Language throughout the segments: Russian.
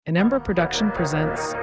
An Ember Production presents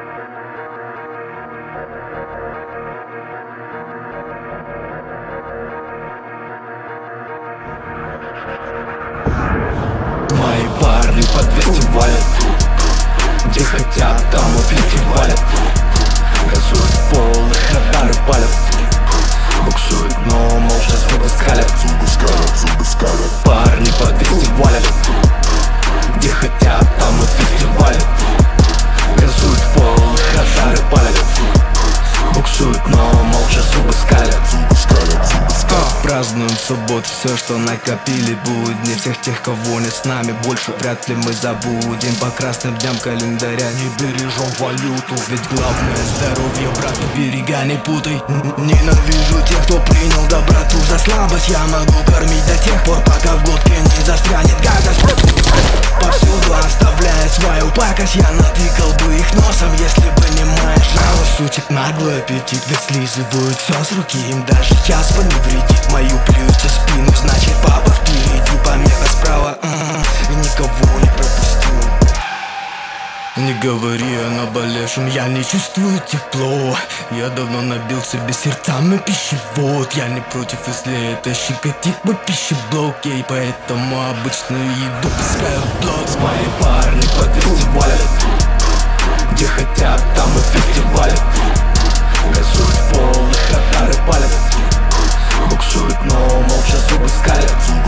Мои парни по 200 валят, где хотят, там и фестивалят. Газуют пол, их радары палят, буксуют, но молча зубы скалят. Парни по 200 валят, где хотят, там и фестивалят. Газуют пол, их радары палят, буксуют, но молча зубы скалят. Празднуем в субботу все, что накопили будни. Всех тех, кого нет с нами, больше вряд ли мы забудем. По красным дням календаря не бережем валюту, ведь главное здоровье, брат, берега не путай. Ненавижу тех, кто принял доброту за слабость. Я могу кормить до тех пор, пока в глотке не застрянет гадость. Повсюду оставляя свою пакость, я натыкал бы их носом, если понимаешь. А у сучек наглый аппетит, ведь слизывают все с руки, им даже час поневредит. Мою плюете спину, значит папа впереди, помеха справа, никого не пропустил. Не говори о наболевшем, я не чувствую тепло. Я давно набил себе сердцами пищевод. Я не против, если это щекотит мой пищеблок. Я и поэтому обычную еду пускаю в блок. Мои парни по 200 валят, где хотят, там и фестивалят. Газуют пол, их радары палят, буксуют, но молча зубы скалят.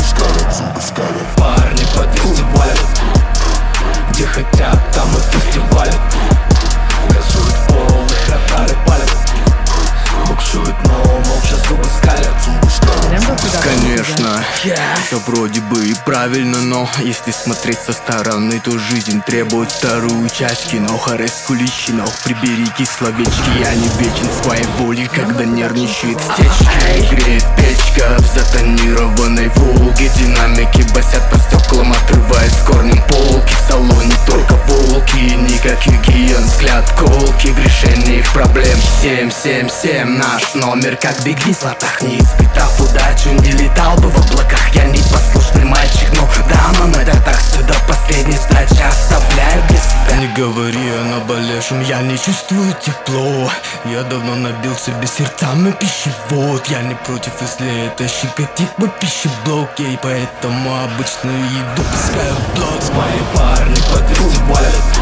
Парни по 200 валят, где хотят, там и фестивалят. Газуют пол, их радары палят, буксуют, но молча зубы скалят. An Ember Production Конечно, все вроде бы и правильно, но если смотреть со стороны, то жизнь требует вторую часть. Кино Харескулищинов, приберите словечки. Я не вечен в своей воле, когда нервничает стечки. Греет печка в затонированной Волге. Динамики басят по стеклам, отрывая с корнем полки. В салоне только волки, никаких гиен, взгляд колки в решении их проблем. 777 наш номер, как беги в латах, не испытав удачу, не летал бы в облаках. Я не послушный мальчик, но дама на датах сюда последней сдачи оставляю для себя. Не говори о наболевшем, я не чувствую тепло. Я давно набил себе сердцами пищевод. Я не против, если это щекотит мой пищеблок. Я и поэтому обычную еду пускаю в блок. Мои парни по 200 валят,